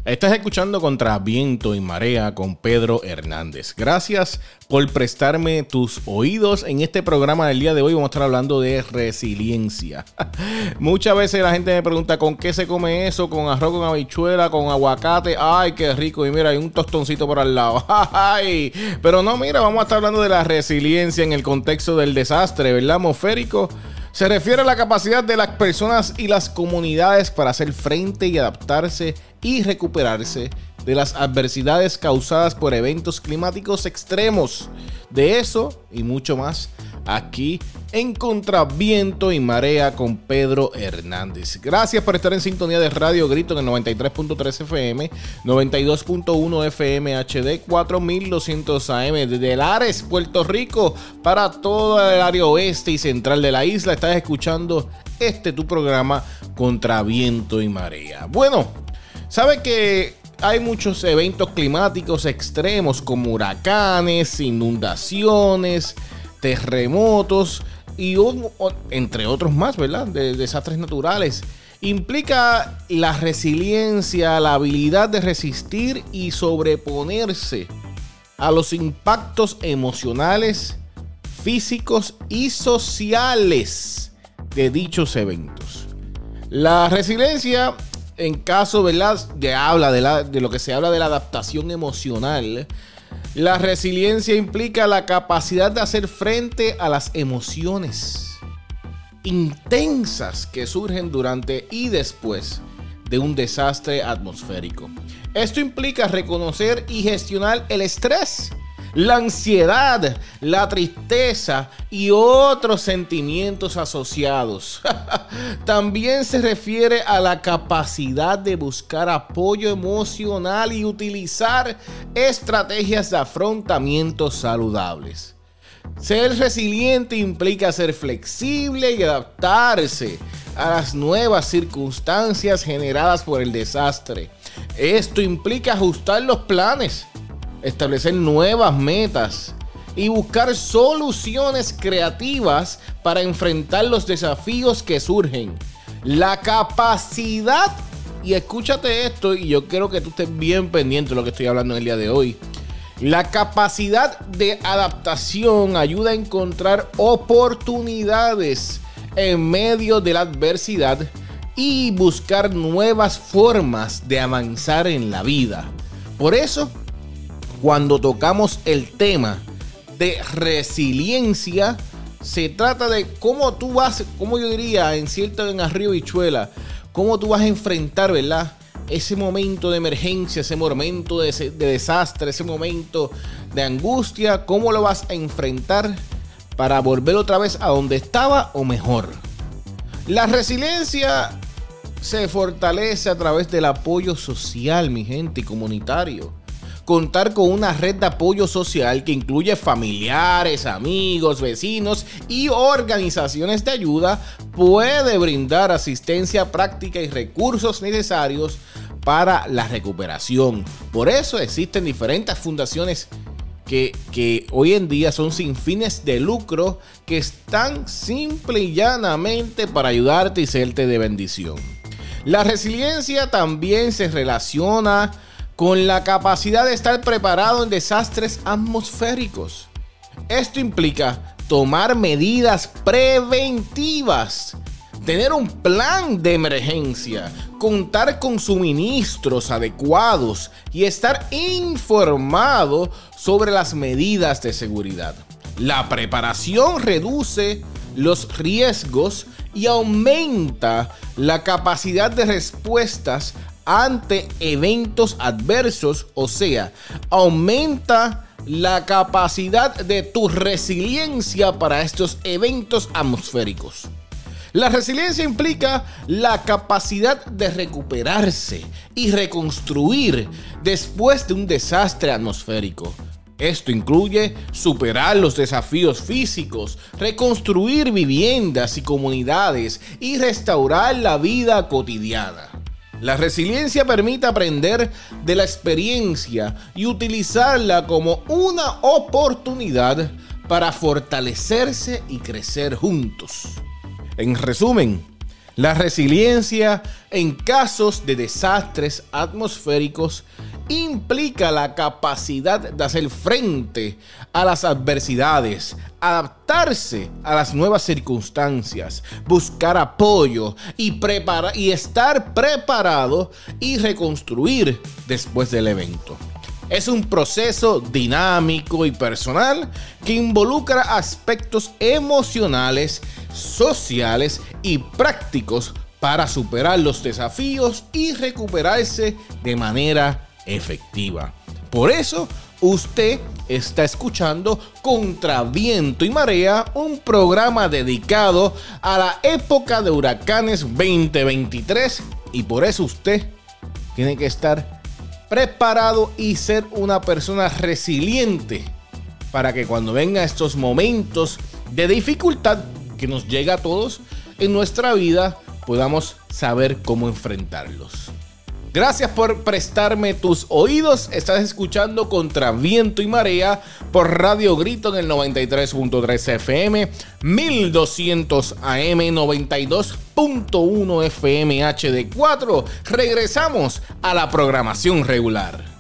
Estás escuchando Contra Viento y Marea con Pedro Hernández. Gracias por prestarme tus oídos. En este programa del día de hoy vamos a estar hablando de resiliencia. Muchas veces la gente me pregunta ¿con qué se come eso? ¿Con arroz, con habichuela, con aguacate? ¡Ay, qué rico! Y mira, hay un tostoncito por al lado. ¡Ay! Pero no, mira, vamos a estar hablando de la resiliencia en el contexto del desastre, ¿verdad? Atmosférico. Se refiere a la capacidad de las personas y las comunidades para hacer frente y adaptarse y recuperarse de las adversidades causadas por eventos climáticos extremos. De eso y mucho más aquí en Contra Viento y Marea con Pedro Hernández. Gracias por estar en sintonía de Radio Grito en el 93.3 FM, 92.1 FM HD, 4200 AM desde Lares, Puerto Rico, para todo el área oeste y central de la isla. Estás escuchando tu programa Contra Viento y Marea. Bueno, sabe que hay muchos eventos climáticos extremos como huracanes, inundaciones, terremotos y entre otros más, ¿verdad? De desastres naturales. Implica la resiliencia, la habilidad de resistir y sobreponerse a los impactos emocionales, físicos y sociales de dichos eventos. La resiliencia, en caso, ¿verdad?, de lo que se habla de la adaptación emocional. La resiliencia implica la capacidad de hacer frente a las emociones intensas que surgen durante y después de un desastre atmosférico. Esto implica reconocer y gestionar el estrés, la ansiedad, la tristeza y otros sentimientos asociados. También se refiere a la capacidad de buscar apoyo emocional y utilizar estrategias de afrontamiento saludables. Ser resiliente implica ser flexible y adaptarse a las nuevas circunstancias generadas por el desastre. Esto implica ajustar los planes, establecer nuevas metas y buscar soluciones creativas para enfrentar los desafíos que surgen. La capacidad, y escúchate esto, y yo quiero que tú estés bien pendiente de lo que estoy hablando en el día de hoy. La capacidad de adaptación ayuda a encontrar oportunidades en medio de la adversidad y buscar nuevas formas de avanzar en la vida. Por eso, cuando tocamos el tema de resiliencia, se trata de cómo tú vas, como yo diría, en arroz y habichuela, cómo tú vas a enfrentar, ¿verdad?, ese momento de emergencia, ese momento de desastre, ese momento de angustia. ¿Cómo lo vas a enfrentar para volver otra vez a donde estaba o mejor? La resiliencia se fortalece a través del apoyo social, mi gente, y comunitario. Contar con una red de apoyo social que incluye familiares, amigos, vecinos y organizaciones de ayuda puede brindar asistencia práctica y recursos necesarios para la recuperación. Por eso existen diferentes fundaciones que hoy en día son sin fines de lucro, que están simple y llanamente para ayudarte y serte de bendición. La resiliencia también se relaciona con la capacidad de estar preparado en desastres atmosféricos. Esto implica tomar medidas preventivas, tener un plan de emergencia, contar con suministros adecuados y estar informado sobre las medidas de seguridad. La preparación reduce los riesgos y aumenta la capacidad de respuestas ante eventos adversos, o sea, aumenta la capacidad de tu resiliencia para estos eventos atmosféricos. La resiliencia implica la capacidad de recuperarse y reconstruir después de un desastre atmosférico. Esto incluye superar los desafíos físicos, reconstruir viviendas y comunidades y restaurar la vida cotidiana. La resiliencia permite aprender de la experiencia y utilizarla como una oportunidad para fortalecerse y crecer juntos. En resumen, La resiliencia en casos de desastres atmosféricos implica la capacidad de hacer frente a las adversidades, adaptarse a las nuevas circunstancias, buscar apoyo y estar preparado y reconstruir después del evento. Es un proceso dinámico y personal que involucra aspectos emocionales, sociales y prácticos para superar los desafíos y recuperarse de manera efectiva. Por eso, usted está escuchando Contra Viento y Marea, un programa dedicado a la época de huracanes 2023, y por eso usted tiene que estar preparado y ser una persona resiliente para que cuando vengan estos momentos de dificultad que nos llega a todos en nuestra vida, podamos saber cómo enfrentarlos. Gracias por prestarme tus oídos. Estás escuchando Contra Viento y Marea por Radio Grito en el 93.3 FM, 1200 AM, 92.1 FM HD4. Regresamos a la programación regular.